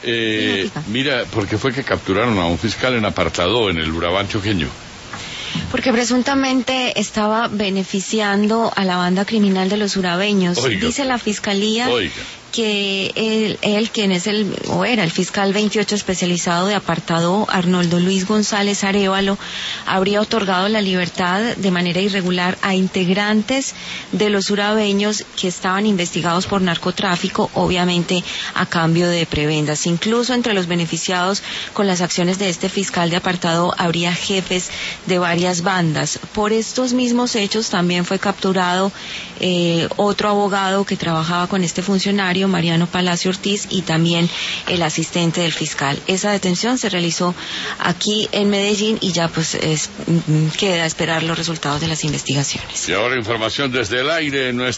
Mira, ¿por qué fue que capturaron a un fiscal en Apartadó, en el Urabá antioqueño? Porque presuntamente estaba beneficiando a la banda criminal de los urabeños. Oiga, dice la fiscalía que él quien es era el fiscal 28 especializado de Apartadó, Arnoldo Luis González Arévalo, habría otorgado la libertad de manera irregular a integrantes de los urabeños que estaban investigados por narcotráfico, obviamente a cambio de prebendas. Incluso entre los beneficiados con las acciones de este fiscal de Apartadó habría jefes de varias bandas. Por estos mismos hechos también fue capturado otro abogado que trabajaba con este funcionario, Mariano Palacio Ortiz, y también el asistente del fiscal. Esa detención se realizó aquí en Medellín y ya pues queda esperar los resultados de las investigaciones. Y ahora información desde el aire en nuestra